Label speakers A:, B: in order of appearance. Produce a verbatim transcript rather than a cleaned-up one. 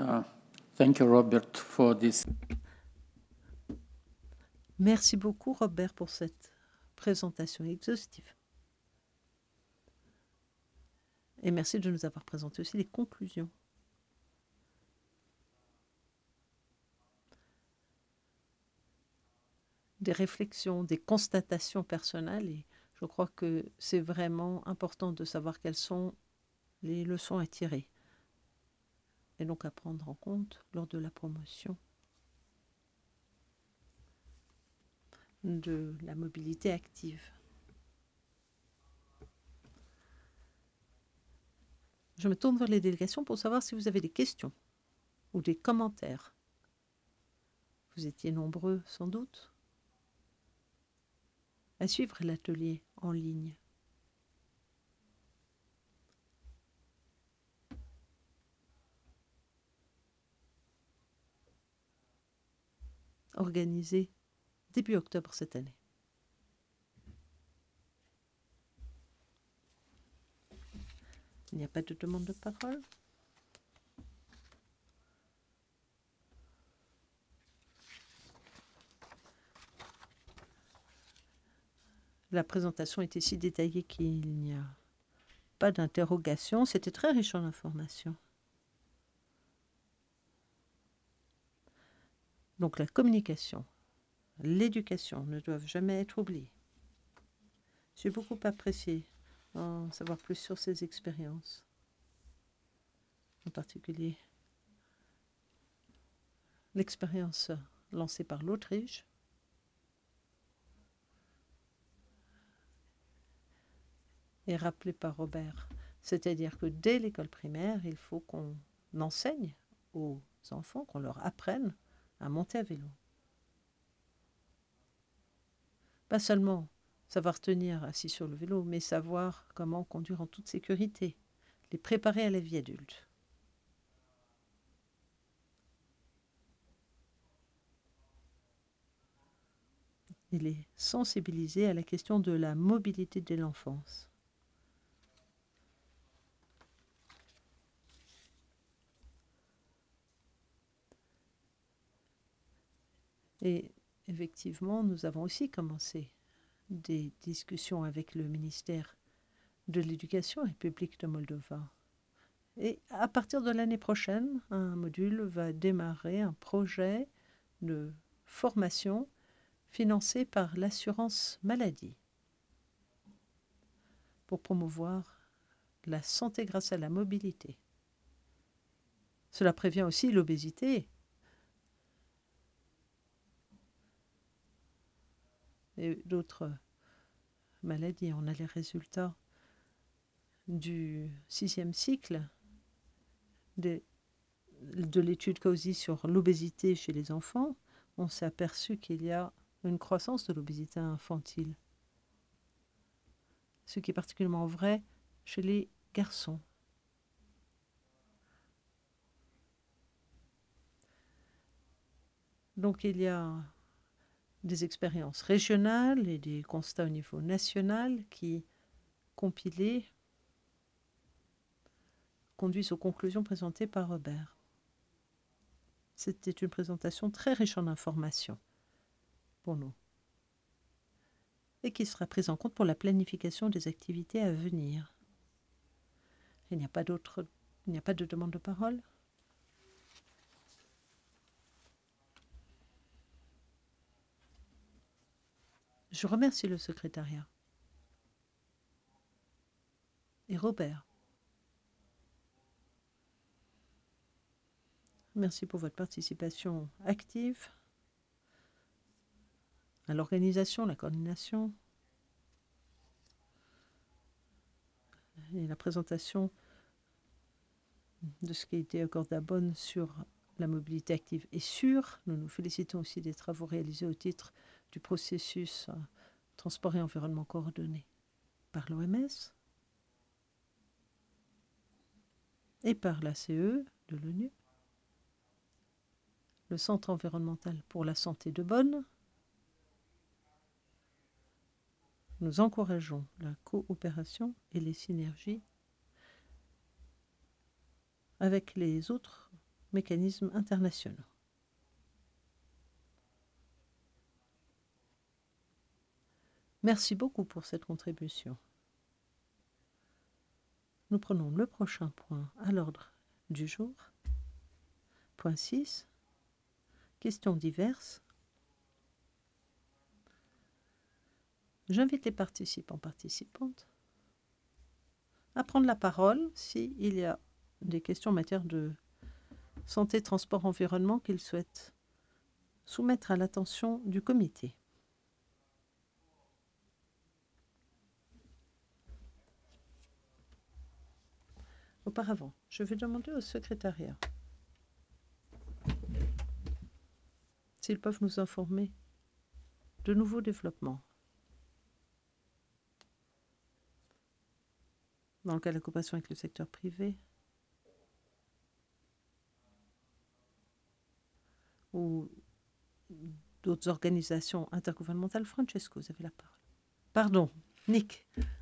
A: Uh, thank you, Robert, for this.
B: Merci beaucoup, Robert, pour cette présentation exhaustive. Et merci de nous avoir présenté aussi les conclusions. Des réflexions, des constatations personnelles. Et je crois que c'est vraiment important de savoir quelles sont les leçons à tirer. Et donc à prendre en compte lors de la promotion de la mobilité active. Je me tourne vers les délégations pour savoir si vous avez des questions ou des commentaires. Vous étiez nombreux, sans doute, à suivre l'atelier en ligne. Organisé début octobre cette année. Il n'y a pas de demande de parole. La présentation était si détaillée qu'il n'y a pas d'interrogation. C'était très riche en informations. Donc la communication, l'éducation ne doivent jamais être oubliées. J'ai beaucoup apprécié en savoir plus sur ces expériences, en particulier l'expérience lancée par l'Autriche et rappelée par Robert. C'est-à-dire que dès l'école primaire, il faut qu'on enseigne aux enfants, qu'on leur apprenne à monter à vélo. Pas seulement savoir tenir assis sur le vélo, mais savoir comment conduire en toute sécurité, les préparer à la vie adulte. Il est sensibilisé à la question de la mobilité de l'enfance. Et effectivement, nous avons aussi commencé des discussions avec le ministère de l'Éducation publique de Moldova. Et à partir de l'année prochaine, un module va démarrer, un projet de formation financé par l'assurance maladie pour promouvoir la santé grâce à la mobilité. Cela prévient aussi l'obésité et d'autres maladies. On a les résultats du sixième cycle de, de l'étude COSI sur l'obésité chez les enfants. On s'est aperçu qu'il y a une croissance de l'obésité infantile, ce qui est particulièrement vrai chez les garçons. Donc il y a des expériences régionales et des constats au niveau national qui, compilés, conduisent aux conclusions présentées par Robert. C'était une présentation très riche en informations pour nous et qui sera prise en compte pour la planification des activités à venir. Il n'y a pas d'autre, il n'y a pas de demande de parole. Je remercie le secrétariat et Robert. Merci pour votre participation active à l'organisation, la coordination et la présentation de ce qui a été accordé à Bonn sur la mobilité active et sûre. Nous nous félicitons aussi des travaux réalisés au titre du processus transport et environnement coordonné par l'O M S et par l'A C E de l'ONU, le Centre environnemental pour la santé de Bonn. Nous encourageons la coopération et les synergies avec les autres mécanismes internationaux. Merci beaucoup pour cette contribution. Nous prenons le prochain point à l'ordre du jour. Point six. Questions diverses. J'invite les participants participantes à prendre la parole s'il y a des questions en matière de santé, transport, environnement qu'ils souhaitent soumettre à l'attention du comité. Auparavant, je vais demander au secrétariat s'ils peuvent nous informer de nouveaux développements dans le cas de la coopération avec le secteur privé ou d'autres organisations intergouvernementales. Francesco, vous avez la parole. Pardon, Nick.